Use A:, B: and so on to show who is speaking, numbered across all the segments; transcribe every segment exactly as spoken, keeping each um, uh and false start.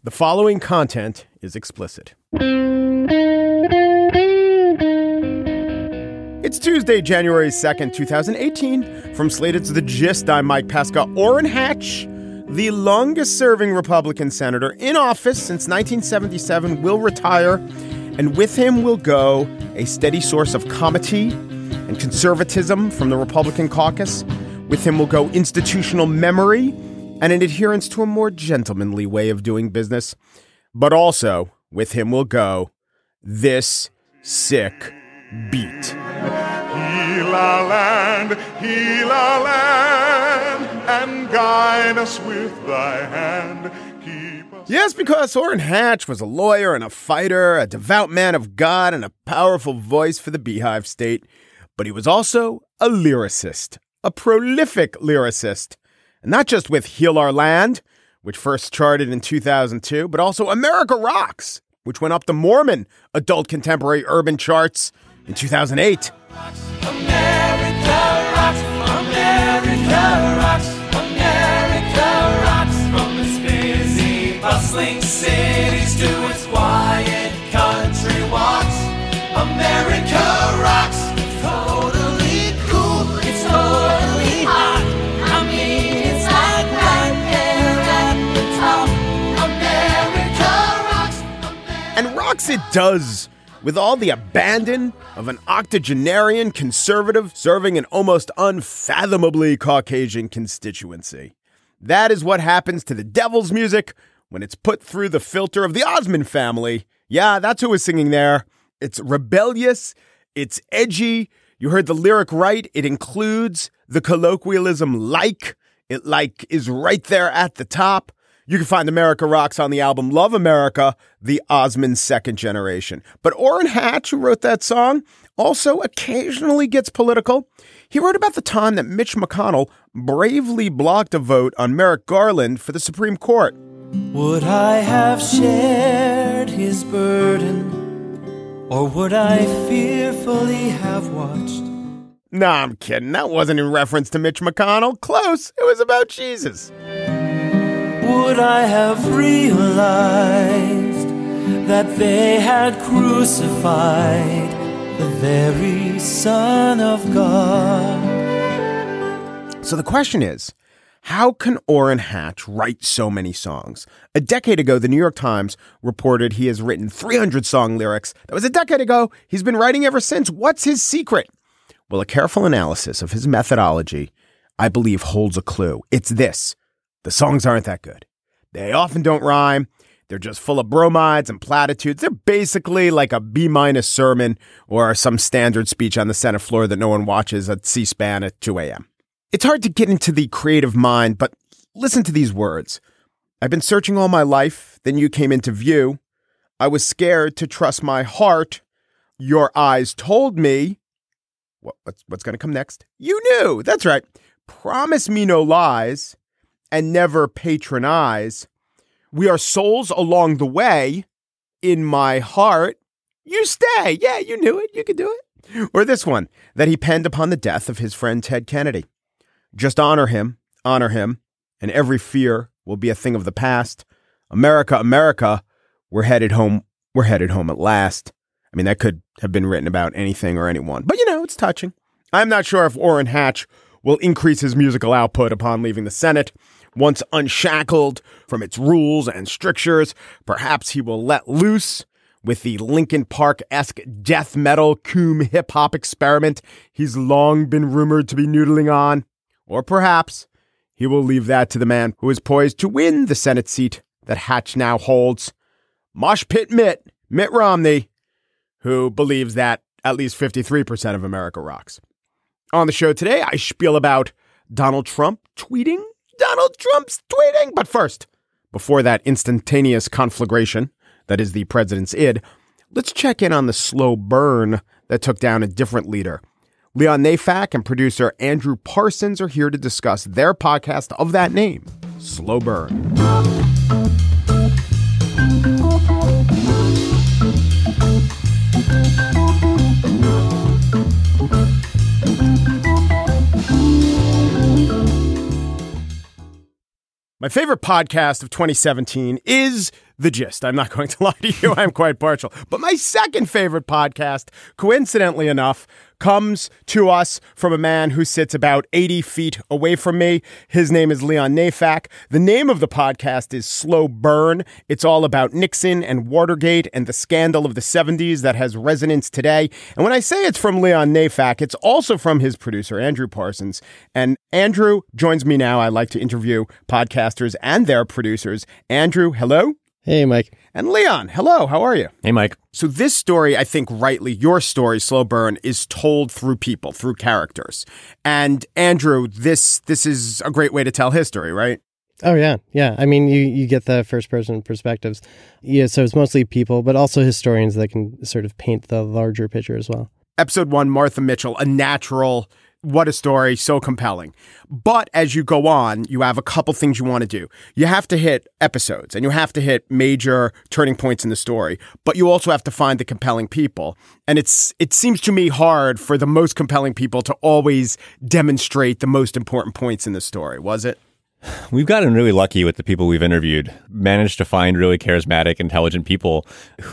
A: The following content is explicit. It's Tuesday, January second, twenty eighteen. From Slate, it's The Gist. I'm Mike Pesca. Orrin Hatch, the longest-serving Republican senator in office since nineteen seventy-seven, will retire, and with him will go a steady source of comity and conservatism from the Republican caucus. With him will go institutional memory and an adherence to a more gentlemanly way of doing business. But also, with him will go this sick beat.
B: Heal our land, heal our land, and guide us with thy hand. Keep us.
A: Yes, because Orrin Hatch was a lawyer and a fighter, a devout man of God, and a powerful voice for the Beehive State. But he was also a lyricist, a prolific lyricist. And not just with Heal Our Land, which first charted in two thousand two, but also America Rocks, which went up the Mormon adult contemporary urban charts in two thousand eight.
C: America rocks, America rocks, America rocks. From its busy, bustling cities to its quiet country walks. America rocks. It's totally cool. It's totally hot. I mean, it's like right there at the top. America rocks. America
A: And rocks it does, with all the abandon of an octogenarian conservative serving an almost unfathomably Caucasian constituency. That is what happens to the devil's music when it's put through the filter of the Osmond family. Yeah, that's who was singing there. It's rebellious. It's edgy. You heard the lyric right. It includes the colloquialism like. It like is right there at the top. You can find America Rocks on the album Love America, the Osmond Second Generation. But Orrin Hatch, who wrote that song, also occasionally gets political. He wrote about the time that Mitch McConnell bravely blocked a vote on Merrick Garland for the Supreme Court.
D: Would I have shared his burden, or would I fearfully have watched?
A: Nah, I'm kidding. That wasn't in reference to Mitch McConnell. Close. It was about Jesus.
D: Would I have realized that they had crucified the very Son of God?
A: So the question is, how can Orrin Hatch write so many songs? A decade ago, the New York Times reported he has written three hundred song lyrics. That was a decade ago. He's been writing ever since. What's his secret? Well, a careful analysis of his methodology, I believe, holds a clue. It's this. The songs aren't that good. They often don't rhyme. They're just full of bromides and platitudes. They're basically like a B-minus sermon or some standard speech on the Senate floor that no one watches at C-SPAN at two a.m. It's hard to get into the creative mind, but listen to these words. I've been searching all my life. Then you came into view. I was scared to trust my heart. Your eyes told me. What, what's, what's going to come next? You knew. That's right. Promise me no lies and never patronize. We are souls along the way. In my heart, you stay. Yeah, you knew it. You could do it. Or this one that he penned upon the death of his friend Ted Kennedy. Just honor him, honor him, and every fear will be a thing of the past. America, America, we're headed home. We're headed home at last. I mean, that could have been written about anything or anyone, but you know, it's touching. I'm not sure if Orrin Hatch will increase his musical output upon leaving the Senate. Once unshackled from its rules and strictures, perhaps he will let loose with the Linkin Park-esque death metal coom hip-hop experiment he's long been rumored to be noodling on. Or perhaps he will leave that to the man who is poised to win the Senate seat that Hatch now holds, Mosh Pit Mitt, Mitt Romney, who believes that at least fifty-three percent of America rocks. On the show today, I spiel about Donald Trump tweeting. Donald Trump's tweeting. But first, before that instantaneous conflagration that is the president's id, let's check in on the slow burn that took down a different leader. Leon Neyfakh and producer Andrew Parsons are here to discuss their podcast of that name, Slow Burn. My favorite podcast of twenty seventeen is The Gist. I'm not going to lie to you. I'm quite partial. But my second favorite podcast, coincidentally enough, comes to us from a man who sits about eighty feet away from me. His name is Leon Neyfakh. The name of the podcast is Slow Burn. It's all about Nixon and Watergate and the scandal of the seventies that has resonance today. And when I say it's from Leon Neyfakh, it's also from his producer, Andrew Parsons. And Andrew joins me now. I like to interview podcasters and their producers. Andrew, hello.
E: Hey, Mike.
A: And Leon, hello. How are you?
F: Hey, Mike.
A: So this story, I think rightly, your story, Slow Burn, is told through people, through characters. And Andrew, this this is a great way to tell history, right?
E: Oh, yeah. Yeah. I mean, you, you get the first person perspectives. Yeah. So it's mostly people, but also historians that can sort of paint the larger picture as well.
A: Episode one, Martha Mitchell, a natural. What a story, so compelling. But as you go on, you have a couple things you want to do. You have to hit episodes and you have to hit major turning points in the story, but you also have to find the compelling people. And it's it seems to me hard for the most compelling people to always demonstrate the most important points in the story, was it?
F: We've gotten really lucky with the people we've interviewed, managed to find really charismatic, intelligent people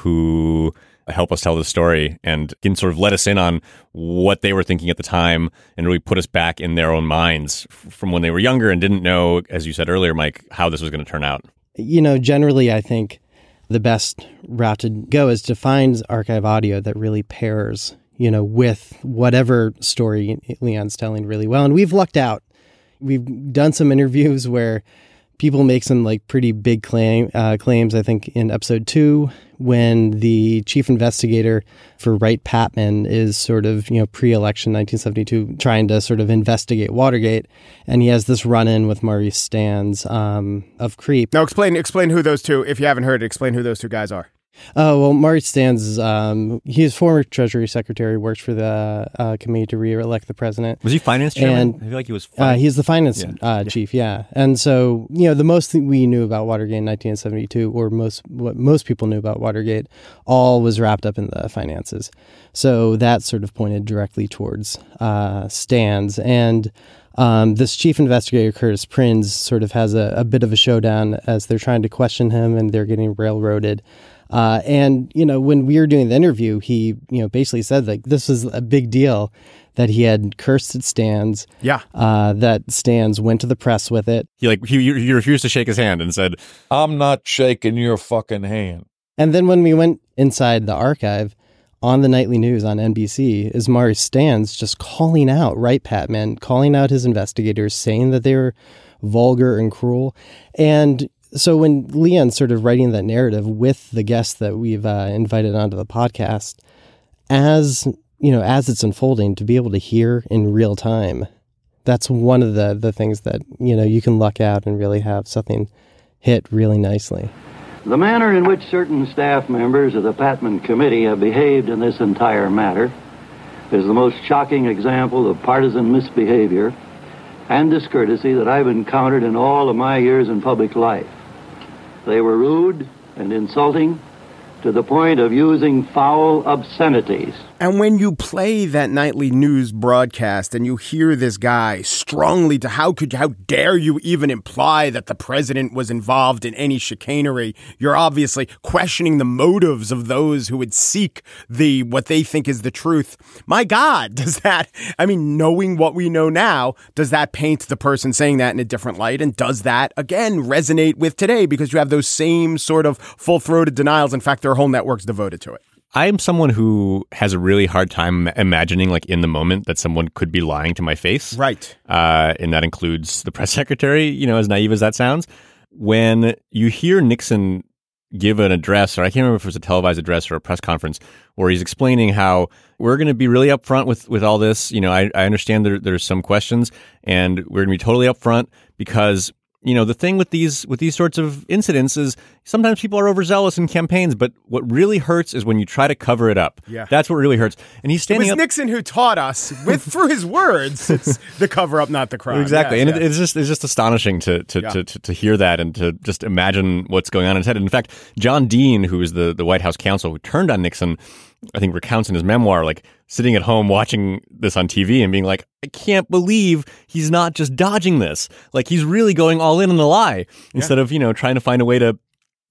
F: who help us tell the story and can sort of let us in on what they were thinking at the time and really put us back in their own minds from when they were younger and didn't know, as you said earlier, Mike, how this was going to turn out.
E: You know, generally, I think the best route to go is to find archive audio that really pairs, you know, with whatever story Leon's telling really well. And we've lucked out. We've done some interviews where people make some like pretty big claim uh, claims. I think in episode two, when the chief investigator for Wright-Patman is sort of, you know, pre-election nineteen seventy-two, trying to sort of investigate Watergate, and he has this run-in with Maurice Stans um, of Creep.
A: Now explain explain who those two, if you haven't heard it, explain who those two guys are.
E: Oh, well, Maurice Stans, um, he's former Treasury Secretary, worked for the uh, committee to re-elect the president.
F: Was he finance chairman?
E: And,
F: I feel like he was
E: uh, he's the finance
F: yeah.
E: uh, chief, yeah. And so, you know, the most thing we knew about Watergate in nineteen seventy-two, or most what most people knew about Watergate, all was wrapped up in the finances. So that sort of pointed directly towards uh, Stans. And Um, this chief investigator, Curtis Prins, sort of has a, a bit of a showdown as they're trying to question him and they're getting railroaded. Uh, and, you know, when we were doing the interview, he, you know, basically said like this was a big deal that he had cursed at Stans.
A: Yeah.
E: Uh, that Stans went to the press with it.
F: He like he, he refused to shake his hand and said,
G: I'm not shaking your fucking hand.
E: And then when we went inside the archive, on the nightly news on N B C, is Maurice Stans just calling out Wright-Patman, calling out his investigators, saying that they were vulgar and cruel. And so when Leon's sort of writing that narrative with the guests that we've uh, invited onto the podcast, as you know, as it's unfolding, to be able to hear in real time, that's one of the the things that, you know, you can luck out and really have something hit really nicely.
H: The manner in which certain staff members of the Patman Committee have behaved in this entire matter is the most shocking example of partisan misbehavior and discourtesy that I've encountered in all of my years in public life. They were rude and insulting to the point of using foul obscenities.
A: And when you play that nightly news broadcast and you hear this guy strongly to how could how dare you even imply that the president was involved in any chicanery, you're obviously questioning the motives of those who would seek the what they think is the truth. My God, does that, I mean, knowing what we know now, does that paint the person saying that in a different light? And does that, again, resonate with today? Because you have those same sort of full-throated denials. In fact, there are whole networks devoted to it.
F: I'm someone who has a really hard time imagining, like, in the moment that someone could be lying to my face.
A: Right.
F: Uh, and that includes the press secretary, you know, as naive as that sounds. When you hear Nixon give an address, or I can't remember if it was a televised address or a press conference, where he's explaining how we're going to be really upfront with, with all this. You know, I, I understand there, there's some questions, and we're going to be totally upfront because, you know, the thing with these with these sorts of incidents is sometimes people are overzealous in campaigns, but what really hurts is when you try to cover it up.
A: Yeah.
F: That's what really hurts. And he's standing
A: It was
F: up.
A: Nixon who taught us, with through his words, it's the cover up, not the crime.
F: Exactly.
A: Yes,
F: and
A: yes.
F: It, it's just it's just astonishing to to,
A: Yeah.
F: to to to hear that and to just imagine what's going on in his head. And in fact, John Dean, who is the, the White House counsel who turned on Nixon, I think recounts in his memoir, like sitting at home watching this on T V and being like, I can't believe he's not just dodging this. Like, he's really going all in on the lie instead of, you know, trying to find a way to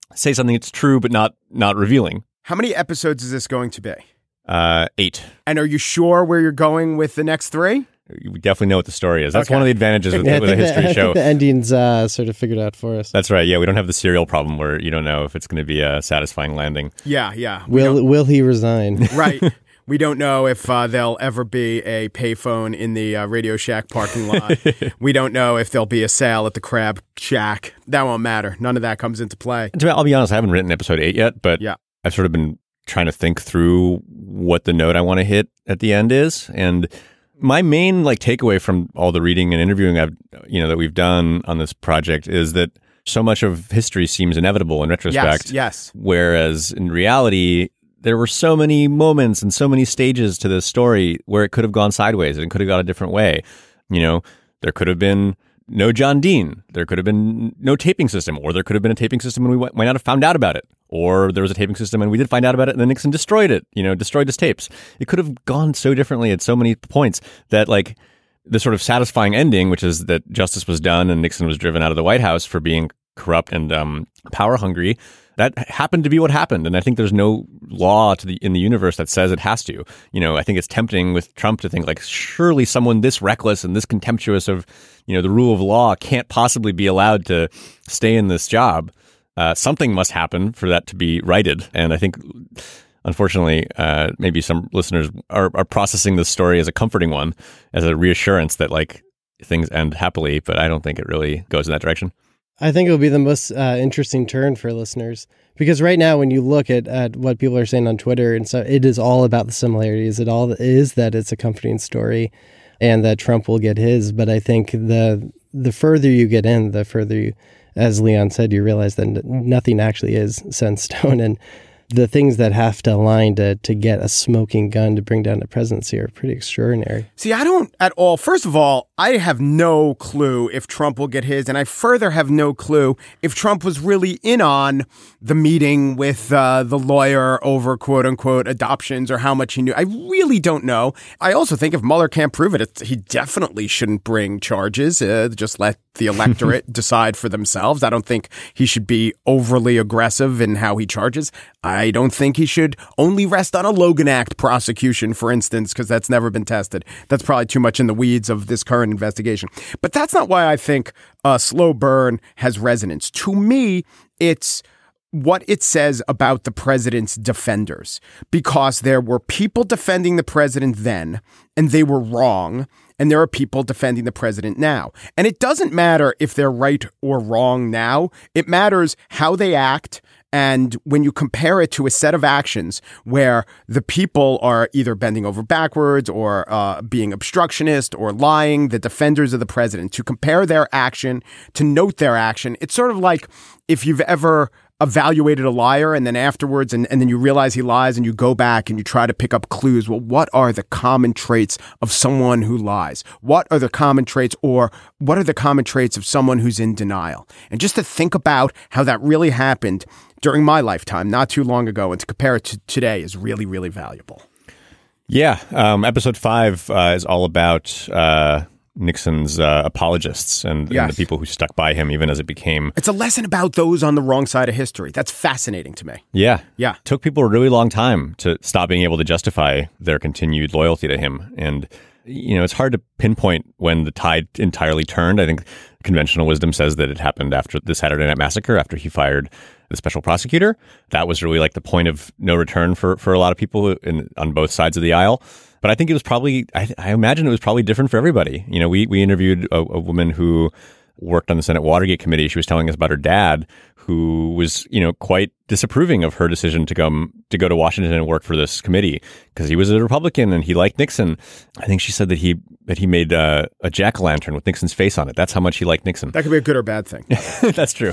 F: say something that's true but not not revealing.
A: How many episodes is this going to be?
F: Uh, eight.
A: And are you sure where you're going with the next three?
F: We definitely know what the story is. That's
A: Okay.
F: one of the advantages with,
E: Yeah, I
F: with a
E: think the-
F: history
E: I
F: show.
E: think the ending's uh, sort of figured out for us.
F: That's right. Yeah, we don't have the serial problem where you don't know if it's going to be a satisfying landing.
A: Yeah, yeah. We
E: Will Will he resign?
A: Right. We don't know if uh, there'll ever be a payphone in the uh, Radio Shack parking lot. We don't know if there'll be a sale at the Crab Shack. That won't matter. None of that comes into play.
F: To be- I'll be honest, I haven't written episode eight yet, but
A: Yeah.
F: I've sort of been trying to think through what the note I want to hit at the end is. And my main like takeaway from all the reading and interviewing I've you know that we've done on this project is that so much of history seems inevitable in retrospect.
A: Yes, yes.
F: Whereas in reality, there were so many moments and so many stages to this story where it could have gone sideways and it could have gone a different way. You know, there could have been no John Dean. There could have been no taping system, or there could have been a taping system and we might not have found out about it. Or there was a taping system and we did find out about it and then Nixon destroyed it, you know, destroyed his tapes. It could have gone so differently at so many points that like the sort of satisfying ending, which is that justice was done and Nixon was driven out of the White House for being corrupt and um, power hungry. That happened to be what happened. And I think there's no law to the in the universe that says it has to. You know, I think it's tempting with Trump to think like, surely someone this reckless and this contemptuous of, you know, the rule of law can't possibly be allowed to stay in this job. Uh, something must happen for that to be righted. And I think, unfortunately, uh, maybe some listeners are, are processing this story as a comforting one, as a reassurance that like things end happily. But I don't think it really goes in that direction.
E: I think it'll be the most uh, interesting turn for listeners, because right now, when you look at, at what people are saying on Twitter, and so it is all about the similarities. It all is that it's a comforting story, and that Trump will get his. But I think the the further you get in, the further you, as Leon said, you realize that n- nothing actually is set in stone, and the things that have to align to to get a smoking gun to bring down the presidency are pretty extraordinary.
A: See, I don't at all. First of all, I have no clue if Trump will get his, and I further have no clue if Trump was really in on the meeting with uh, the lawyer over quote unquote adoptions or how much he knew. I really don't know. I also think if Mueller can't prove it, it's, he definitely shouldn't bring charges. Uh, just let the electorate decide for themselves. I don't think he should be overly aggressive in how he charges. I don't think he should only rest on a Logan Act prosecution, for instance, because that's never been tested. That's probably too much in the weeds of this current investigation. But that's not why I think a slow burn has resonance. To me, it's what it says about the president's defenders, because there were people defending the president then, and they were wrong. And there are people defending the president now. And it doesn't matter if they're right or wrong now. It matters how they act. And when you compare it to a set of actions where the people are either bending over backwards or uh, being obstructionist or lying, the defenders of the president, to compare their action, to note their action, it's sort of like if you've ever evaluated a liar and then afterwards and, and then you realize he lies and you go back and you try to pick up clues. Well, what are the common traits of someone who lies? What are the common traits, or what are the common traits of someone who's in denial? And just to think about how that really happened during my lifetime, not too long ago, and to compare it to today is really, really valuable.
F: Yeah. Um, episode five uh, is all about uh, Nixon's uh, apologists and,
A: Yes.
F: and the people who stuck by him, even as it became.
A: It's a lesson about those on the wrong side of history. That's fascinating to me.
F: Yeah.
A: Yeah.
F: Took people a really long time to stop being able to justify their continued loyalty to him. And, you know, it's hard to pinpoint when the tide entirely turned. I think conventional wisdom says that it happened after the Saturday Night Massacre, after he fired the special prosecutor. That was really like the point of no return for, for a lot of people in, on both sides of the aisle. But I think it was probably, I, I imagine it was probably different for everybody. You know, we, we interviewed a, a woman who worked on the Senate Watergate Committee. She was telling us about her dad, who was, you know, quite disapproving of her decision to come to go to Washington and work for this committee because he was a Republican and he liked Nixon. I think she said that he that he made uh, a jack-o'-lantern with Nixon's face on it. That's how much he liked Nixon.
A: That could be a good or bad thing.
F: That's true.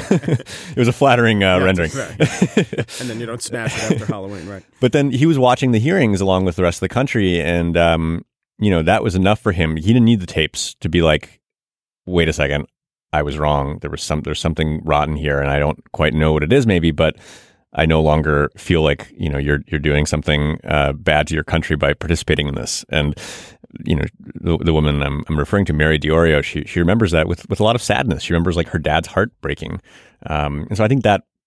F: It was a flattering uh,
A: Yeah,
F: rendering.
A: right. And then you don't smash it after Halloween, right?
F: But then he was watching the hearings along with the rest of the country, and um, you know, that was enough for him. He didn't need the tapes to be like, wait a second, I was wrong. There was some, there's something rotten here, and I don't quite know what it is, maybe, but I no longer feel like, you know, you're you're doing something uh, bad to your country by participating in this. And you know, the, the woman I'm, I'm referring to, Mary DiOrio, she she remembers that with with a lot of sadness. She remembers like her dad's heart breaking, um, and so I think that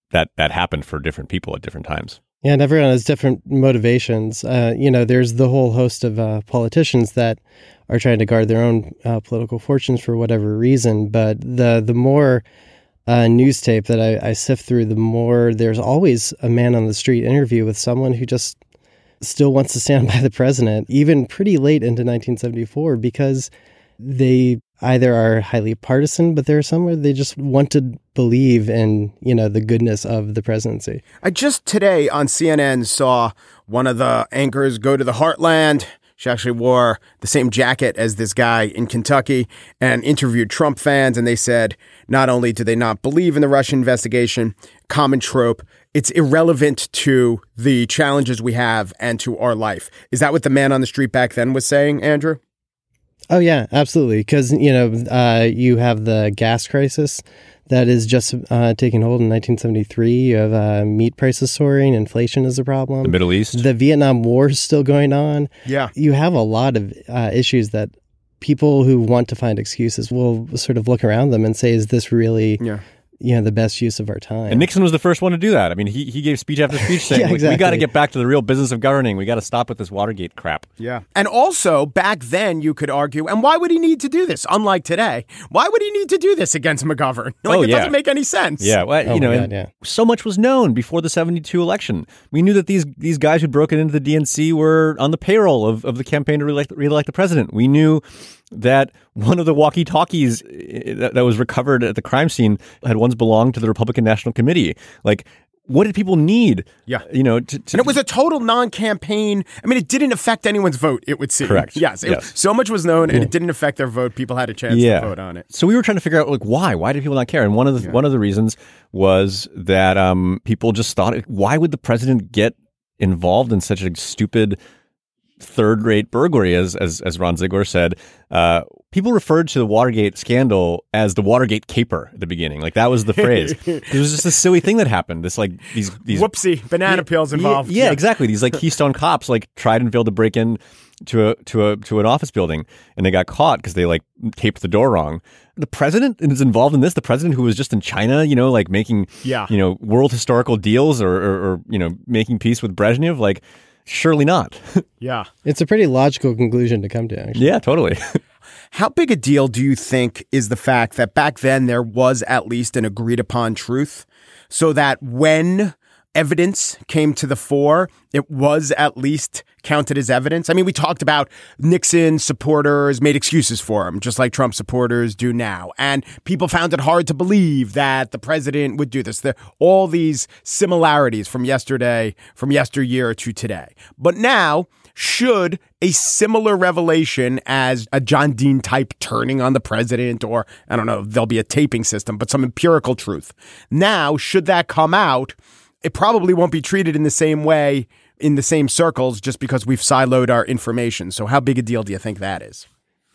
F: that that happened for different people at different times.
E: Yeah, and everyone has different motivations. Uh, you know, there's the whole host of uh, politicians that are trying to guard their own uh, political fortunes for whatever reason. But the the more uh, news tape that I, I sift through, the more there's always a man on the street interview with someone who just still wants to stand by the president, even pretty late into nineteen seventy-four, because they either are highly partisan, but there are some where they just want to believe in, you know, the goodness of the presidency.
A: I just today on C N N saw one of the anchors go to the Heartland. She actually wore the same jacket as this guy in Kentucky and interviewed Trump fans. And they said, not only do they not believe in the Russian investigation, common trope, it's irrelevant to the challenges we have and to our life. Is that what the man on the street back then was saying, Andrew?
E: Oh, yeah, absolutely. Because, you know, uh, you have the gas crisis that is just uh, taking hold in nineteen seventy-three. You have uh, meat prices soaring. Inflation is a problem.
F: The Middle East.
E: The Vietnam War is still going on.
A: Yeah.
E: You have a lot of uh, issues that people who want to find excuses will sort of look around them and say, is this really...
A: Yeah.
E: you know, the best use of our time.
F: And Nixon was the first one to do that. I mean, he he gave speech after speech saying,
E: Yeah,
F: like, we
E: exactly.
F: got to get back to the real business of governing. We got to stop with this Watergate crap.
A: Yeah. And also, back then, you could argue, and why would he need to do this? Unlike today, why would he need to do this against McGovern? Like,
F: Oh,
A: it
F: yeah.
A: doesn't make any sense.
F: Yeah, well,
E: Oh
F: you know,
E: my
F: and
E: God, yeah.
F: so much was known before the seventy-two election. We knew that these these guys who'd broken into the D N C were on the payroll of, of the campaign to re-elect, re-elect the president. We knew that one of the walkie-talkies that, that was recovered at the crime scene had once belonged to the Republican National Committee. Like, what did people need?
A: Yeah.
F: You know, to, to,
A: And it was a total non-campaign. I mean, it didn't affect anyone's vote, it would seem.
F: Correct.
A: Yes. It,
F: Yes.
A: So much was known, and it didn't affect their vote. People had a chance
F: yeah.
A: to vote on it.
F: So we were trying to figure out, like, why? Why did people not care? And one of the
A: Yeah.
F: one of the reasons was that um, people just thought, why would the president get involved in such a stupid third-rate burglary, as as as Ron Ziegler said? Uh, people referred to the Watergate scandal as the Watergate caper at the beginning. Like, that was the phrase. It was just a silly thing that happened. This like these these
A: Whoopsie, banana peels involved.
F: Yeah, yeah, exactly. These like Keystone cops like tried and failed to break in to a to a to an office building, and they got caught because they like taped the door wrong. The president is involved in this. The president who was just in China, you know, like making
A: Yeah.
F: you know world historical deals or, or or you know making peace with Brezhnev. Like, surely not.
A: Yeah.
E: It's a pretty logical conclusion to come to, actually.
F: Yeah, totally.
A: How big a deal do you think is the fact that back then there was at least an agreed upon truth, so that when evidence came to the fore, it was at least counted as evidence? I mean, we talked about Nixon supporters made excuses for him, just like Trump supporters do now. And people found it hard to believe that the president would do this. There all these similarities from yesterday, from yesteryear to today. But now, should a similar revelation as a John Dean type turning on the president, or I don't know, there'll be a taping system, but some empirical truth. Now, should that come out, it probably won't be treated in the same way in the same circles just because we've siloed our information. So how big a deal do you think that is?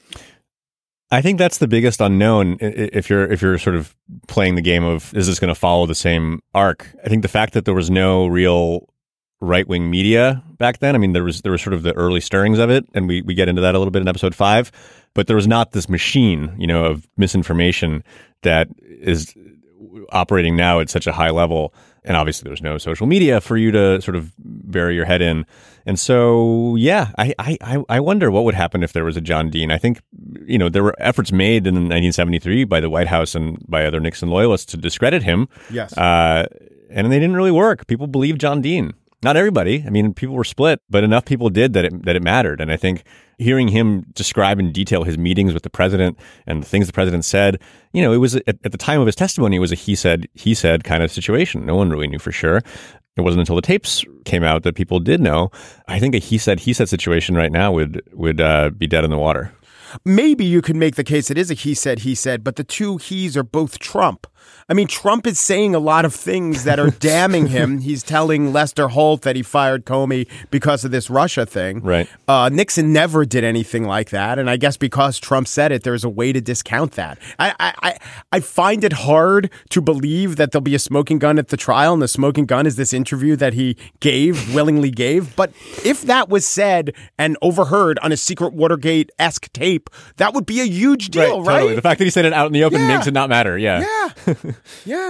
F: I think that's the biggest unknown i- i- if you're if you're sort of playing the game of, is this going to follow the same arc? I think the fact that there was no real right-wing media back then, I mean, there was there was sort of the early stirrings of it, and we, we get into that a little bit in episode five, but there was not this machine, you know, of misinformation that is operating now at such a high level. And obviously there was no social media for you to sort of bury your head in. And so, yeah, I, I, I wonder what would happen if there was a John Dean. I think, you know, there were efforts made in nineteen seventy-three by the White House and by other Nixon loyalists to discredit him.
A: Yes.
F: Uh, and they didn't really work. People believed John Dean. Not everybody. I mean, people were split, but enough people did that it, that it mattered. And I think hearing him describe in detail his meetings with the president and the things the president said, you know, it was at, at the time of his testimony, it was a he said, he said kind of situation. No one really knew for sure. It wasn't until the tapes came out that people did know. I think a he said, he said situation right now would would uh, be dead in the water.
A: Maybe you could make the case it is a he said, he said, but the two he's are both Trump. I mean, Trump is saying a lot of things that are damning him. He's telling Lester Holt that he fired Comey because of this Russia thing.
F: Right.
A: Uh, Nixon never did anything like that. And I guess because Trump said it, there's a way to discount that. I, I, I, I find it hard to believe that there'll be a smoking gun at the trial. And the smoking gun is this interview that he gave, willingly gave. But if that was said and overheard on a secret Watergate-esque tape, that would be a huge deal, right?
F: Totally. The fact that he said it out in the open
A: Yeah.
F: makes it not matter. Yeah.
A: Yeah. Yeah.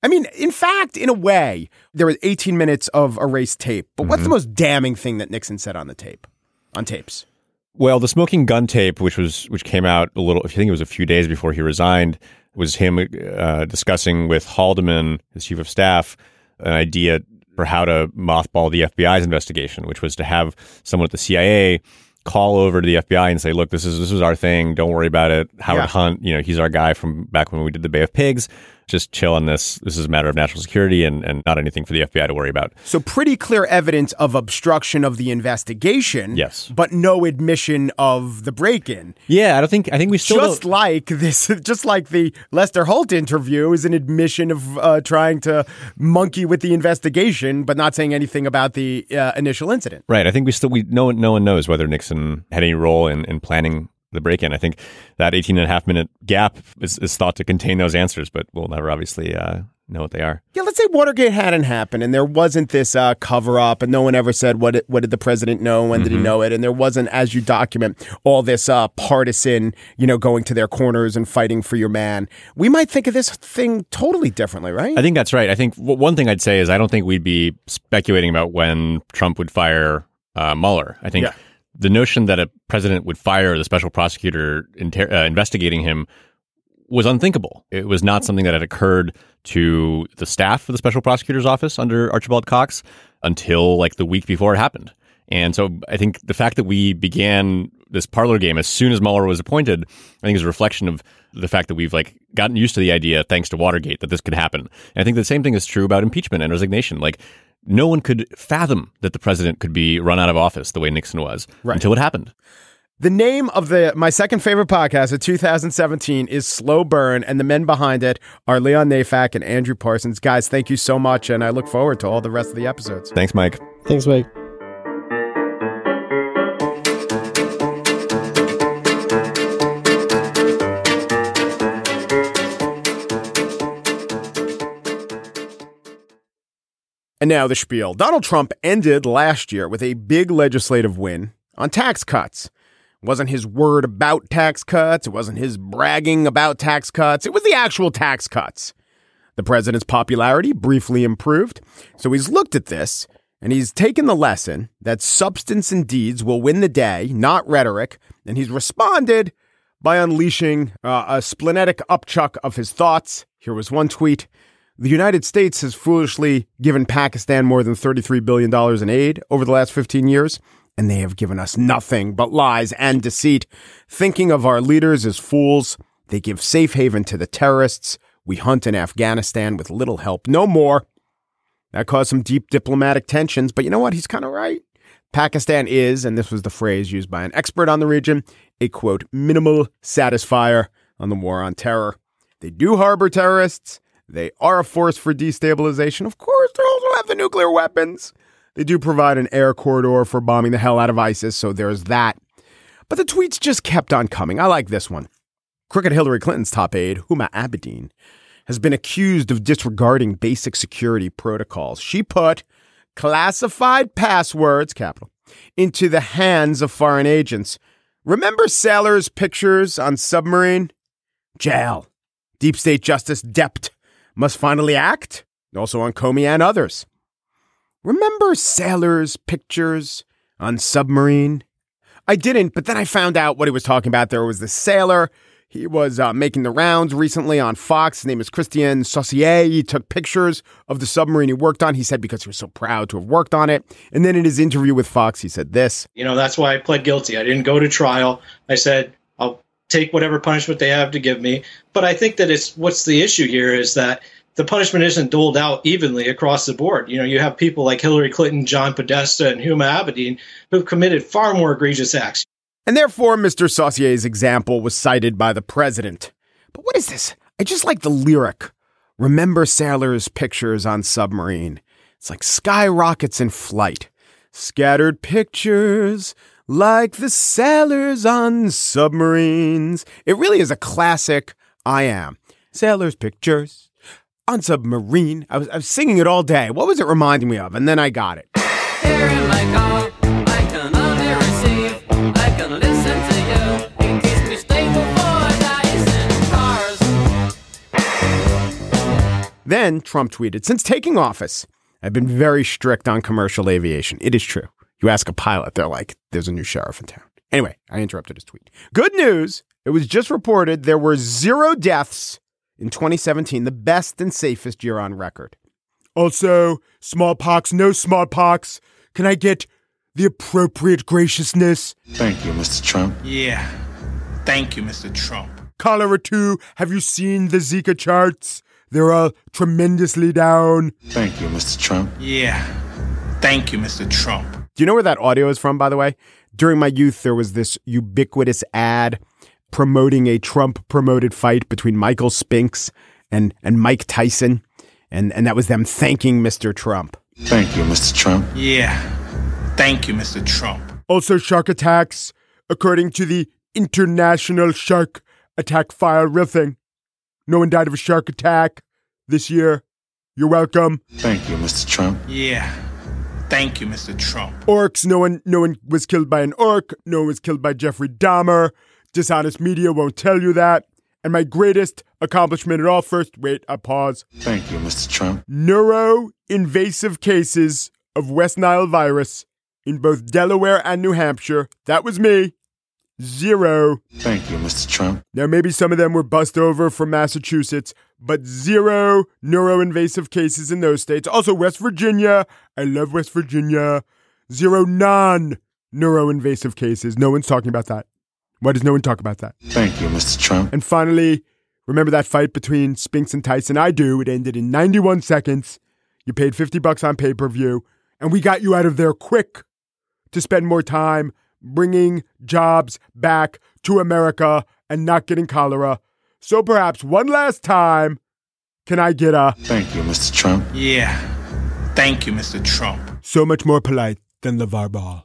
A: I mean, in fact, in a way, there was eighteen minutes of erased tape. But what's
F: Mhm.
A: the most damning thing that Nixon said on the tape, on tapes?
F: Well, the smoking gun tape, which was which came out a little, I think it was a few days before he resigned, was him uh, discussing with Haldeman, his chief of staff, an idea for how to mothball the F B I's investigation, which was to have someone at the C I A call over to the F B I and say, "Look, this is this is our thing. Don't worry about it. Howard
A: Yeah.
F: Hunt, you know, he's our guy from back when we did the Bay of Pigs. Just chill on this. This is a matter of national security and, and not anything for the F B I to worry about."
A: So pretty clear evidence of obstruction of the investigation.
F: Yes.
A: But no admission of the break-in.
F: Yeah, I don't think I think we still
A: Just
F: don't,
A: like this, just like the Lester Holt interview is an admission of uh, trying to monkey with the investigation, but not saying anything about the uh, initial incident.
F: right. I think we still we no one no one knows whether Nixon had any role in, in planning the break-in. I think that eighteen and a half minute gap is, is thought to contain those answers, but we'll never obviously uh, know what they are.
A: Yeah, let's say Watergate hadn't happened and there wasn't this uh, cover-up and no one ever said what it, what did the president know, when did he know it, and there wasn't, as you document, all this uh, partisan, you know, going to their corners and fighting for your man. We might think of this thing totally differently, right?
F: I think that's right. I think w- one thing I'd say is I don't think we'd be speculating about when Trump would fire uh, Mueller. I think
A: Yeah.
F: the notion that a president would fire the special prosecutor inter- uh, investigating him was unthinkable. It was not something that had occurred to the staff of the special prosecutor's office under Archibald Cox until like the week before it happened. And so I think the fact that we began this parlor game as soon as Mueller was appointed, I think is a reflection of the fact that we've like gotten used to the idea, thanks to Watergate, that this could happen. And I think the same thing is true about impeachment and resignation. Like no one could fathom that the president could be run out of office the way Nixon was
A: Right.
F: until it happened.
A: The name of the my second favorite podcast of two thousand seventeen is Slow Burn, and the men behind it are Leon Neyfakh and Andrew Parsons. Guys, thank you so much, and I look forward to all the rest of the episodes.
F: Thanks, Mike.
E: Thanks, Mike.
A: And now the spiel. Donald Trump ended last year with a big legislative win on tax cuts. It wasn't his word about tax cuts. It wasn't his bragging about tax cuts. It was the actual tax cuts. The president's popularity briefly improved. So he's looked at this and he's taken the lesson that substance and deeds will win the day, not rhetoric. And he's responded by unleashing uh, a splenetic upchuck of his thoughts. Here was one tweet. The United States has foolishly given Pakistan more than thirty-three billion dollars in aid over the last fifteen years, and they have given us nothing but lies and deceit. Thinking of our leaders as fools, they give safe haven to the terrorists. We hunt in Afghanistan with little help. No more. That caused some deep diplomatic tensions, but you know what? He's kind of right. Pakistan is, and this was the phrase used by an expert on the region, a, quote, minimal satisfier on the war on terror. They do harbor terrorists. They are a force for destabilization. Of course, they also have the nuclear weapons. They do provide an air corridor for bombing the hell out of ISIS, so there's that. But the tweets just kept on coming. I like this one. Crooked Hillary Clinton's top aide, Huma Abedin, has been accused of disregarding basic security protocols. She put classified passwords, capital, into the hands of foreign agents. Remember sailors' pictures on submarine? Jail. Deep state justice Dept must finally act. Also on Comey and others. Remember sailors' pictures on submarine? I didn't, but then I found out what he was talking about. There was this sailor. He was uh, making the rounds recently on Fox. His name is Christian Saucier. He took pictures of the submarine he worked on. He said because he was so proud to have worked on it. And then in his interview with Fox, he said this.
I: You know, that's why I pled guilty. I didn't go to trial. I said, I'll take whatever punishment they have to give me. But I think that it's what's the issue here is that the punishment isn't doled out evenly across the board. You know, you have people like Hillary Clinton, John Podesta, and Huma Abedin who've committed far more egregious acts.
A: And therefore, Mister Saucier's example was cited by the president. But what is this? I just like the lyric. Remember sailors' pictures on submarine. It's like skyrockets in flight. Scattered pictures like the sailors on submarines. It really is a classic I am. Sailors' pictures on submarine. I was, I was singing it all day. What was it reminding me of? And then I got it.
C: Here in my car, I can only receive. I can listen to you. It keeps me stable for dice in cars.
A: Then Trump tweeted, since taking office, I've been very strict on commercial aviation. It is true. You ask a pilot, they're like, there's a new sheriff in town. Anyway, I interrupted his tweet. Good news. It was just reported there were zero deaths in twenty seventeen, the best and safest year on record. Also, smallpox, no smallpox. Can I get the appropriate graciousness?
J: Thank you, Mister Trump.
K: Yeah. Thank you, Mister Trump.
A: Cholera too. Have you seen the Zika charts? They're all tremendously down.
J: Thank you, Mister Trump.
K: Yeah. Thank you, Mister Trump.
A: Do you know where that audio is from, by the way? During my youth, there was this ubiquitous ad promoting a Trump-promoted fight between Michael Spinks and, and Mike Tyson. And, and that was them thanking Mister Trump.
J: Thank you, Mister Trump.
K: Yeah. Thank you, Mister Trump.
A: Also, shark attacks, according to the International Shark Attack File. Real thing. No one died of a shark attack this year. You're welcome.
J: Thank you, Mister Trump.
K: Yeah. Thank you, Mister Trump.
A: Orcs. No one, no one was killed by an orc. No one was killed by Jeffrey Dahmer. Dishonest media won't tell you that. And my greatest accomplishment at all, first, wait, I pause.
J: Thank you, Mister Trump.
A: Neuro-invasive cases of West Nile virus in both Delaware and New Hampshire. That was me. Zero.
J: Thank you, Mister Trump.
A: Now, maybe some of them were bussed over from Massachusetts, but zero neuro-invasive cases in those states. Also, West Virginia. I love West Virginia. Zero non-neuro-invasive cases. No one's talking about that. Why does no one talk about that?
J: Thank you, Mister Trump.
A: And finally, remember that fight between Spinks and Tyson? I do. It ended in ninety-one seconds. You paid fifty bucks on pay-per-view, and we got you out of there quick to spend more time bringing jobs back to America and not getting cholera. So perhaps one last time, can I get a...
J: Thank you, Mister Trump.
K: Yeah. Thank you, Mister Trump.
A: So much more polite than LeVar Ball.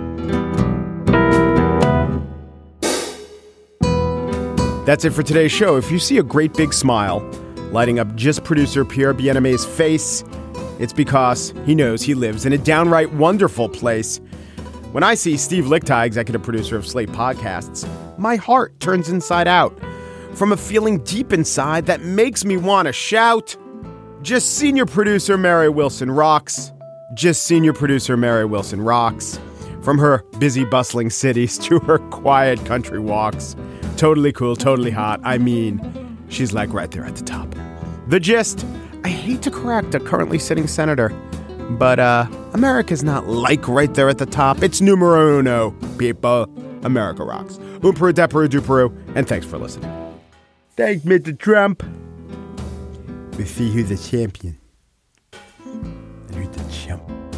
A: That's it for today's show. If you see a great big smile lighting up just producer Pierre Bien-Aimé's face, it's because he knows he lives in a downright wonderful place. When I see Steve Lickteig, executive producer of Slate Podcasts, my heart turns inside out from a feeling deep inside that makes me want to shout. Just senior producer Mary Wilson rocks. Just senior producer Mary Wilson rocks. From her busy, bustling cities to her quiet country walks. Totally cool, totally hot. I mean, she's like right there at the top. The gist, I hate to correct a currently sitting senator, but uh, America's not like right there at the top. It's numero uno, people. America rocks. Oomperu, deperu, duperu, and thanks for listening. Thanks, Mister Trump. We'll see who's the champion and who's the chump.